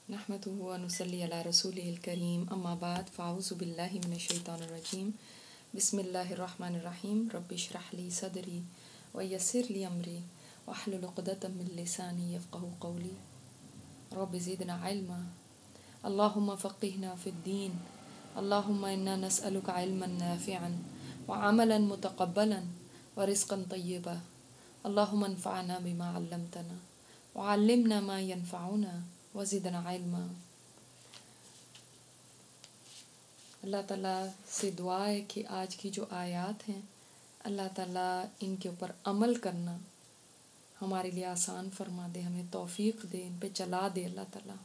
नहमदुहु व नुसल्ली अला रसूलिहिल करीम अम्मा बाद फ़ाऊज़ु बिल्लाहि मिनश शैतानिर रजीम बिस्मिल्लाहिर रहमानिर रहीम रब्बि इश्रह ली सदरी व यस्सिर ली अमरी वहलुल उक़दतम मिन लिसानी यफ़क़हू क़ौली रब्बि ज़िदना इल्मा अल्लाहुम्मा फ़क़्हिना फ़िद्दीन अल्लाहुम्मा इन्ना नस्अलुका इल्मन नाफ़िअन व अमलन मुतक़ब्बलन व रिज़्क़न तय्यिबा अल्लाहुम्मा अन्फ़अना बिमा अल्लमतना व अल्लिमना मा यनफ़अुना व ज़िदना इल्मा। अल्लाह ताला से दुआ है कि आज की जो आयात हैं अल्लाह ताला इनके ऊपर अमल करना हमारे लिए आसान फरमा दे, हमें तौफीक दे, इन पे चला दे अल्लाह ताला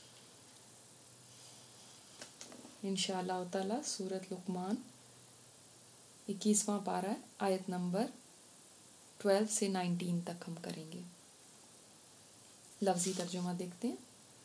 इंशाअल्लाह ताला। सूरत लुक़मान 21वां पारा आयत नंबर 12 से 19 तक हम करेंगे। लफ्ज़ी तर्जुमा देखते हैं।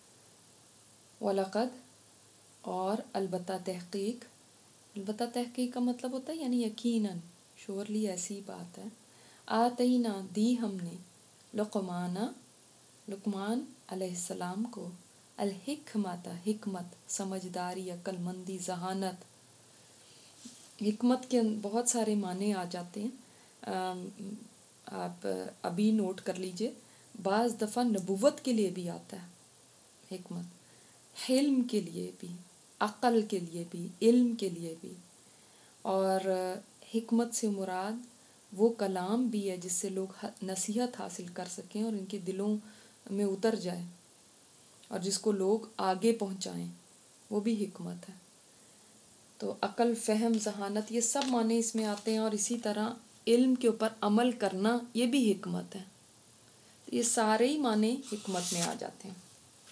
वलक़द और अलबत्ता तहक़ीक़, अलबत्ता तहक़ीक़ का मतलब होता है यानी यकीनन, श्योरली ऐसी बात है। आतईना दी हमने लुक़माना लुक़मान अलैहिस्सलाम को अल हिकमत हिकमत समझदारी अक्लमंदी जहानत। हिकमत के बहुत सारे माने आ जाते हैं, आप अभी नोट कर लीजिए। बाज़ दफ़ा नबुव्वत के लिए भी आता है हिकमत, हिल्म के लिए भी, अक़ल के लिए भी, इल्म के लिए भी। और हिकमत से मुराद वो कलाम भी है जिससे लोग नसीहत हासिल कर सकें और इनके दिलों में उतर जाए और जिसको लोग आगे पहुंचाएं, वो भी हिकमत है। तो अक़ल, फ़हम, ज़हानत ये सब माने इसमें आते हैं। और इसी तरह इल्म के ऊपर अमल करना ये भी हिकमत है। तो ये सारे ही माने हिकमत में आ जाते हैं।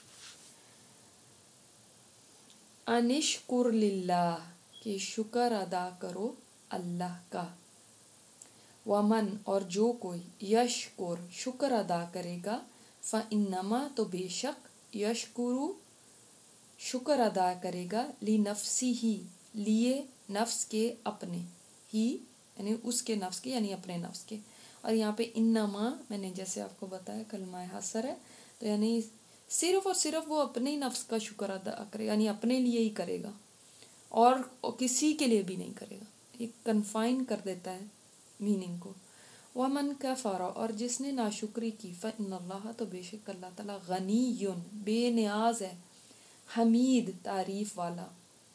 अनिश्कुर लिल्लाह कि शुक्र अदा करो अल्लाह का। वमन और जो कोई यशकुर शुक्र अदा करेगा फ़इन्नमा तो बेशक यशकुरु शुक्र अदा करेगा ली नफ्सी ही लिए नफ्स के अपने ही यानी उसके नफ्स के यानी अपने नफ्स के। और यहाँ पे इन्नमा मैंने जैसे आपको बताया कलमा हसर है, तो यानी सिर्फ और सिर्फ वो अपने ही नफ्स का शुक्र अदा करेगा, यानी अपने लिए ही करेगा और किसी के लिए भी नहीं करेगा। एक कन्फाइन कर देता है मीनिंग को। वमन कफ़रा और जिसने नाशुक्री की फ़इन्नल्लाह तो बेशक अल्लाह ताला गनीयुन बेनियाज है, हमीद तारीफ वाला।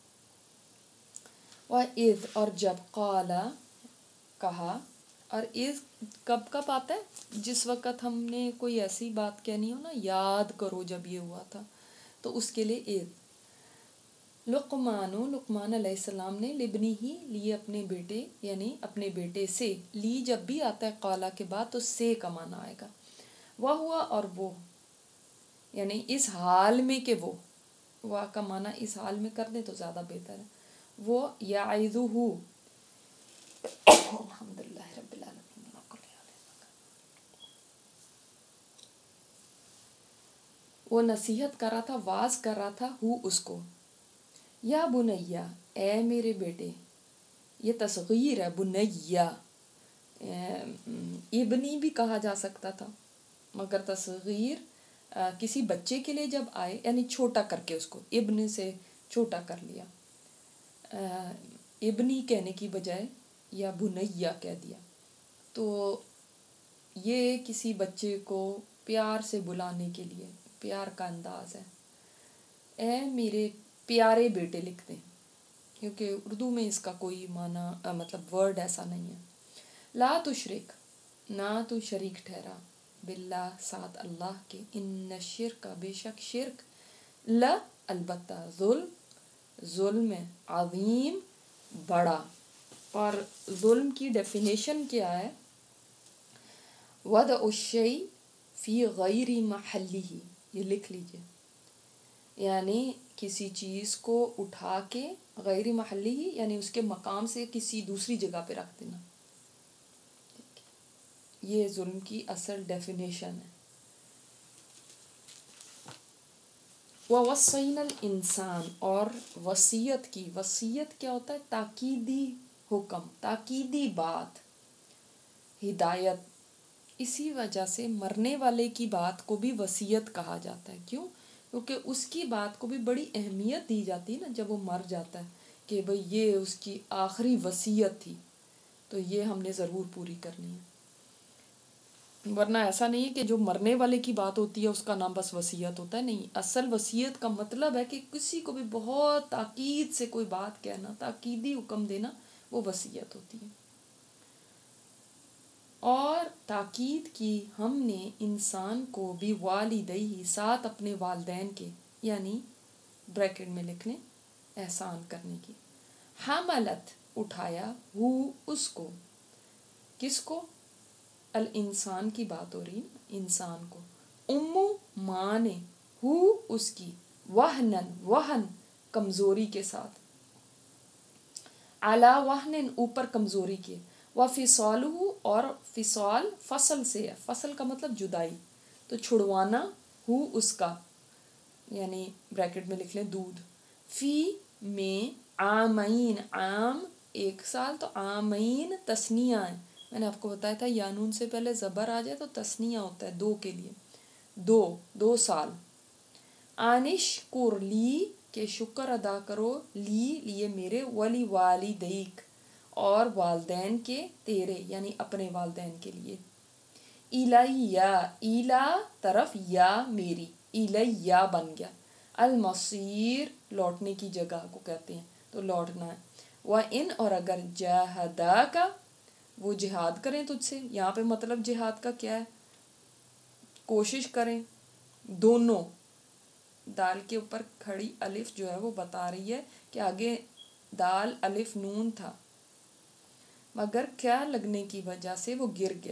व इज़ और जब क़ाला कहा, और इज़ कब कब आता है? जिस वक़्त हमने कोई ऐसी बात कहनी हो ना, याद करो जब ये हुआ था, तो उसके लिए इज़। लुक़मान अलैहिस्सलाम ने लिबनी ही लिए अपने बेटे यानी अपने बेटे से, ली जब भी आता है क़ाला के बाद तो से का माना आएगा। वह हुआ और वो यानी इस हाल में के वो, वाह का माना इस हाल में कर दें तो ज़्यादा बेहतर है। वो याइज़ुहु अल्हम्दुलिल्लाह रब्बिल आलमीन। वो नसीहत कर रहा था, वाज कर रहा था हु उसको, या बुनैया ए मेरे बेटे। ये तस्गीर है, बुनैया इब्नी भी कहा जा सकता था, मगर तस्गीर किसी बच्चे के लिए जब आए यानी छोटा करके उसको इब्न से छोटा कर लिया, इब्नी कहने की बजाय या बुनैया कह दिया। तो ये किसी बच्चे को प्यार से बुलाने के लिए प्यार का अंदाज है। ए मेरे प्यारे बेटे लिखते हैं क्योंकि उर्दू में इसका कोई माना मतलब वर्ड ऐसा नहीं है। ला तुशरिक ना तू शरीक ठहरा, बिल्लाह साथ अल्लाह के, इन्न शिर्क बेशक शिर्क, ला अलबत्ता जुल्म अज़ीम बड़ा। और जुल्म की डेफिनेशन क्या है? वद उश्शै फ़ी गैरि महल्लिही, ये लिख लीजिए, यानी किसी चीज़ को उठा के गैरि महल्लिही यानी उसके मकाम से किसी दूसरी जगह पे रख देना, ये जुल्म की असल डेफिनेशन है। ववस्सैनल इंसान और वसीयत की, वसीयत क्या होता है? ताकीदी हुक्म, ताकीदी बात, हिदायत। इसी वजह से मरने वाले की बात को भी वसीयत कहा जाता है। क्यों? کیونکہ اس کی بات کو بھی بڑی اہمیت دی جاتی ہے نا جب وہ مر جاتا ہے، کہ بھئی یہ اس کی آخری وصیت تھی تو یہ ہم نے ضرور پوری کرنی ہے. ورنہ ایسا نہیں ہے کہ جو مرنے والے کی بات ہوتی ہے اس کا نام بس وصیت ہوتا ہے، نہیں. اصل وصیت کا مطلب ہے کہ کسی کو بھی بہت تاکید سے کوئی بات کہنا، تاکیدی حکم دینا، وہ وصیت ہوتی ہے. اور تاکید کی ہم نے انسان کو بھی والدیہ، ساتھ اپنے والدین کے، یعنی بریکٹ میں لکھ لیں احسان کرنے کی. حملت اٹھایا، ہو اس کو، کس کو؟ الانسان کی بات ہو رہی ہے، انسان کو. امو ماں نے، ہو اس کی، وہنن وہن کمزوری کے ساتھ، علی وہنن اوپر کمزوری کے، وفصالہ اور فصال فصل سے ہے، فصل کا مطلب جدائی، تو چھڑوانا، ہو اس کا، یعنی بریکٹ میں لکھ لیں دودھ. فی میں عامین، عام ایک سال، تو عامین تثنیہ ہے. میں نے آپ کو بتایا تھا یانون سے پہلے زبر آ جائے تو تثنیہ ہوتا ہے دو کے لیے، دو سال. آنش کر لی، کہ شکر ادا کرو، لی لیے میرے، ولی والدیک اور والدین کے تیرے، یعنی اپنے والدین کے لیے. الیہ، الا طرف، یا میری، الیہ بن گیا. المصیر لوٹنے کی جگہ کو کہتے ہیں، تو لوٹنا ہے. وَإِنْ اور اگر جاہداک وہ جہاد کریں تجھ سے، یہاں پہ مطلب جہاد کا کیا ہے؟ کوشش کریں. دونوں، دال کے اوپر کھڑی الف جو ہے وہ بتا رہی ہے کہ آگے دال الف نون تھا، مگر کیا لگنے کی وجہ سے وہ گر گیا.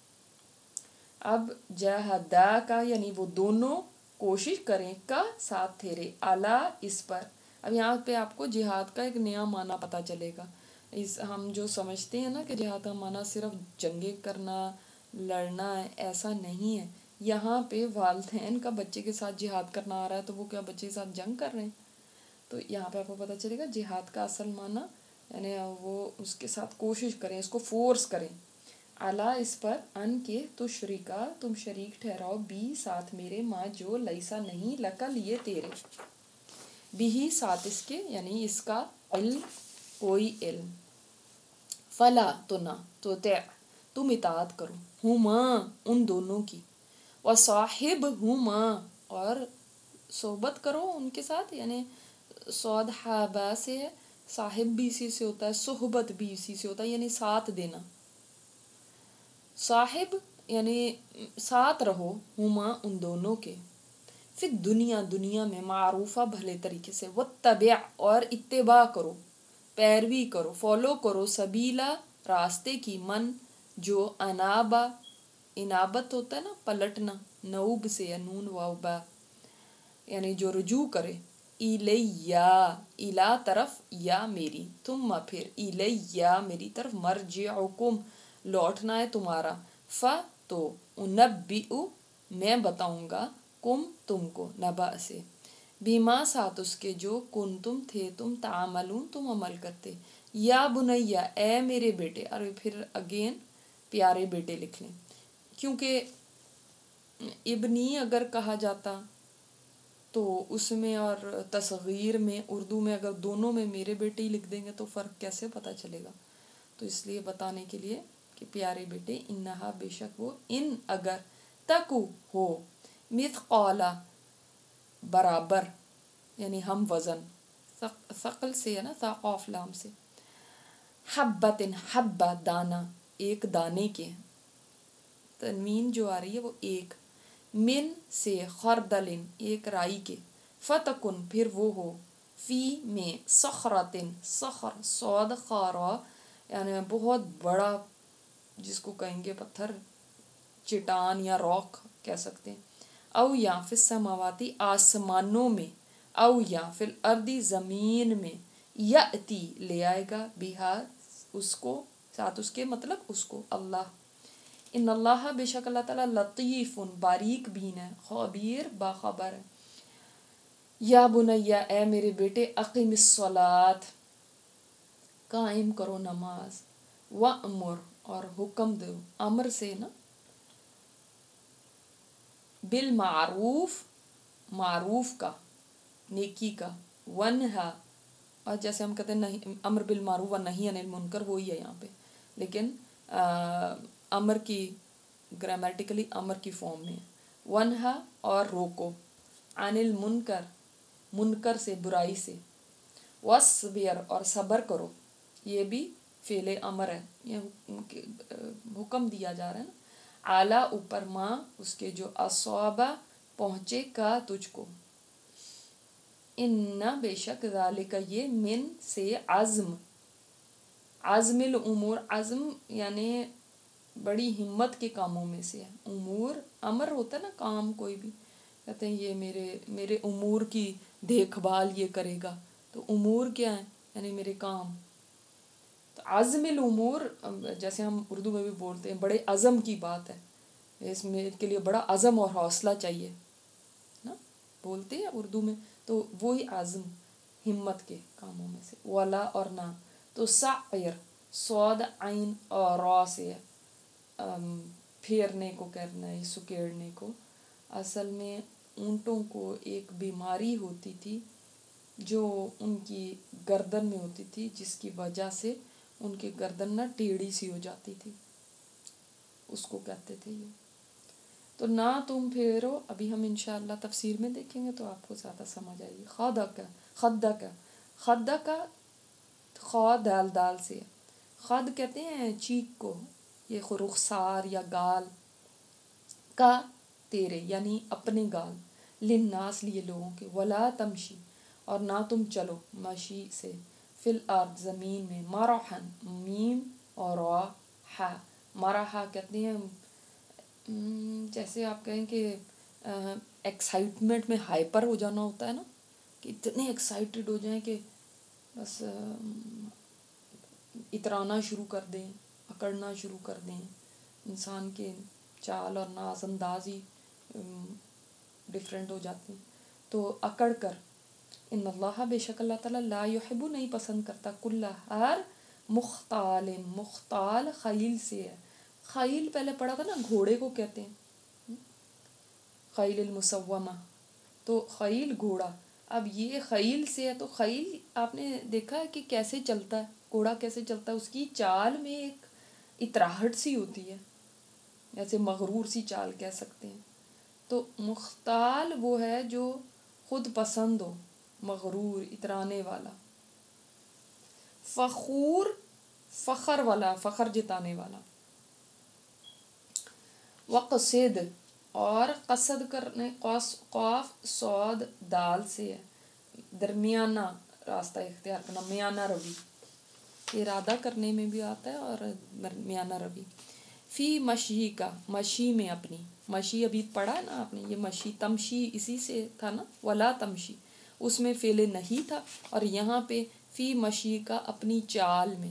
اب جاہدا کا یعنی وہ دونوں کوشش کریں، کا ساتھ تیرے، اعلیٰ اس پر. اب یہاں پہ آپ کو جہاد کا ایک نیا معنی پتہ چلے گا. ہم جو سمجھتے ہیں نا کہ جہاد کا معنی صرف جنگیں کرنا، لڑنا ہے، ایسا نہیں ہے. یہاں پہ والدین کا بچے کے ساتھ جہاد کرنا آ رہا ہے تو وہ کیا بچے کے ساتھ جنگ کر رہے ہیں؟ تو یہاں پہ آپ کو پتہ چلے گا جہاد کا اصل معنی یعنی وہ اس کے ساتھ کوشش کریں، اس کو فورس کریں. اعلیٰ اس پر، ان کے تشریکا تم شریک ٹھہراؤ، بھی ساتھ میرے، ماں جو لیسا نہیں، لکا لیے تیرے، بھی ساتھ اس کے یعنی اس کا، علم کوئی علم. فلا تو نہ، تو تم اطاعت کرو، ہما ان دونوں کی، وصاحبہما اور صحبت کرو ان کے ساتھ، یعنی صحبہ سے ہے، صاحب بھی اسی سے ہوتا ہے، صحبت بھی اسی سے ہوتا ہے، یعنی ساتھ دینا. صاحب یعنی ساتھ رہو، ہما ان دونوں کے، پھر دنیا میں معروفہ بھلے طریقے سے، واتبع اور اتباع کرو، پیروی کرو، فالو کرو، سبیلا راستے کی، من جو انابا، انابت ہوتا ہے نا پلٹنا، نوب سے نون واو با، یعنی جو رجوع کرے، الیہ الا طرف، یا میری، ثم پھر الیہ میری طرف، مرجعکم لوٹنا ہے تمہارا، تو انبئ میں بتاؤں گا، کم تم کو، نبا سے، بیما ساتھ اس کے، جو کنتم تھے تم، تعملون تم عمل کرتے. یا بنیا اے میرے بیٹے، اور پھر اگین پیارے بیٹے لکھ لیں، کیونکہ ابنی اگر کہا جاتا تو اس میں اور تصغیر میں اردو میں اگر دونوں میں میرے بیٹے ہی لکھ دیں گے تو فرق کیسے پتہ چلے گا؟ تو اس لیے بتانے کے لیے کہ پیارے بیٹے، انہا بے شک وہ، ان اگر، تکو ہو، مثقالا برابر، یعنی ہم وزن، ثقل سے ہے نا، ثقاف لام سے، حبتن حبہ دانا، ایک دانے کے، تنوین جو آ رہی ہے وہ ایک، من سے، خردلن ایک رائی کے، فتکن پھر وہ ہو، فی میں، صخرتن صخر، صاد خارا یعنی بہت بڑا، جس کو کہیں گے پتھر، چٹان یا راک کہہ سکتے ہیں. او یا فی السماواتی آسمانوں میں، او یا فی الارضی زمین میں، یاتی لے آئے گا، بہا اس کو، ساتھ اس کے مطلب اس کو، اللہ. ان اللہ بے شک اللہ تعالیٰ، لطیف باریک بین ہے، خبیر باخبر ہے. یا بنیا اے میرے بیٹے، اقیم الصلاۃ قائم کرو نماز، وامر اور حکم دو، امر سے نا، بالمعروف मारूफ का, नेकी का, वनहा, और जैसे हम कहते हैं नहीं अमर बिल मारूफ व नहीं अनिल मुनकर, वही है यहाँ पे, लेकिन अमर की ग्रामेटिकली अमर की फॉर्म में, वनहा और रोको, अनिल मुनकर, मुनकर से, बुराई से, वस्बिर और सब्र करो, ये भी फेले अमर है, ये हुक्म दिया जा रहा है ना, आला ऊपर, माँ उसके जो, असौबा पहुँचे का तुझको, इन्ना बेशक, ज़ालिका ये, मिन से, अज़्म, अज़्मिल उमूर, अज़्म यानी बड़ी हिम्मत के कामों में से है, उमूर अमर होता है ना काम, कोई भी कहते हैं ये मेरे उमूर की देखभाल ये करेगा, तो उमूर क्या है, यानी मेरे काम, तो अज़्मिल उमूर, जैसे हम उर्दू में भी बोलते हैं बड़े अज़म की बात है, इसमें के लिए बड़ा अज़म और हौसला चाहिए ना, बोलते हैं उर्दू में, तो वही आज़म, हिम्मत के कामों में से, वाला और ना, तो साइर, सौद आइन और रॉ से फेरने को करना है, सुकेड़ने को, असल में ऊँटों को एक बीमारी होती थी जो उनकी गर्दन में होती थी, जिसकी वजह से उनकी गर्दन ना टेढ़ी सी हो जाती थी, उसको कहते थे ये। तो ना तुम फेरो, अभी हम इंशाअल्लाह तफसीर में देखेंगे तो आपको ज़्यादा समझ आएगी। खद्दा का खौ दाल दाल से, खद कहते हैं चीक को, ये रुखसार या गाल का, तेरे यानी अपने गाल, लिन्नास लिए लोगों के, वला तमशी और ना तुम चलो, मशी से, फिल अर्द ज़मीन में, मरहन मीम और हा, मरहा कहते हैं जैसे आप कहें कि एक्साइटमेंट में हाइपर हो जाना होता है ना, कि इतने एक्साइटेड हो जाएं कि बस इतराना शुरू कर दें, अकड़ना शुरू कर दें, इंसान के चाल और नाज अंदाज ही डिफरेंट हो जाते हैं, तो अकड़ कर, इन्नल्लाह बेशक अल्लाह ताला ला युहिब्बु नहीं पसंद करता, कुल्ला हर मुख्ताल, मुख्ताल खलील से है, खलील पहले पढ़ा था ना, घोड़े को कहते हैं, खलील मुसव्वमा, तो खलील घोड़ा, अब ये खलील से है, तो खलील आपने देखा है कि कैसे चलता है घोड़ा, कैसे चलता है, उसकी चाल में एक इतराहट सी होती है, जैसे मगरूर सी चाल कह सकते हैं। तो मुख्ताल वो है जो खुद पसंद हो, मगरूर इतराने वाला, फ़खूर फ़खर वाला, फ़खर जताने वाला, वक़सिद और कसद करने, क़ाफ सौद दाल से है, दरमियाना रास्ता इख्तियार करना, मियाना रवि, इरादा करने में भी आता है और दरमियाना रवि, फ़ी मशी का, मशी में अपनी, मशी अभी पढ़ा है ना आपने, ये मशी तमशी इसी से था ना, वला तमशी उसमें फ़ेले नहीं था, और यहाँ पे फ़ी मशी का, अपनी चाल में,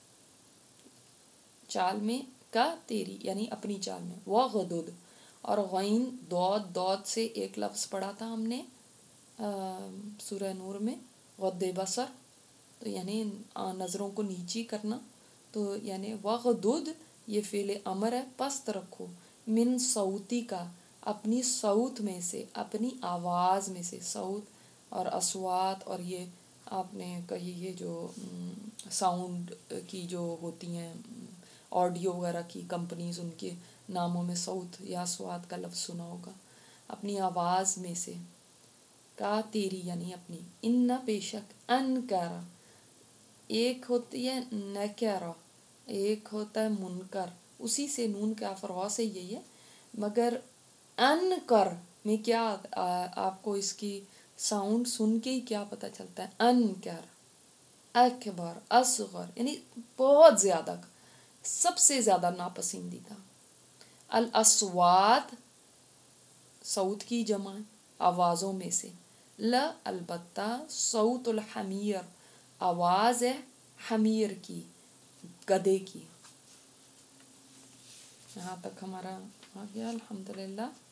चाल में का तेरी यानी अपनी चाल में, वग़दुद और गैन दौद, दौद से एक लफ्ज़ पढ़ा था हमने सूरह नूर में, गद्दे बसर, तो यानी नज़रों को नीची करना, तो यानी वग़दुद ये फ़ेल अमर है, पस्त रखो, मिन सौती का, अपनी सौत में से, अपनी आवाज़ में से, सौत और अस्वात, और ये आपने कही ये जो साउंड की जो होती हैं ऑडियो वगैरह की कंपनीज, उनके नामों में सौत या स्वाद का लफ्ज़ सुना होगा, अपनी आवाज़ में से, का तेरी यानी अपनी, इन्ना बेशक, अनकारा एक होती है नकारा, एक होता है मुनकर, उसी से नून का फरवा से यही है, मगर अनकर में क्या आपको इसकी साउंड सुन के ही क्या पता चलता है, अनकर, अकबर, असगर यानी बहुत ज़्यादा, सबसे ज़्यादा नापसंदीदा, अल अस्वात सऊत की जमा आवाज़ों में से, ल अलबत्ता सऊतुल हमीर आवाज़ है हमीर की, गधे की। यहाँ तक हमारा आ गया अल्हम्दुलिल्लाह।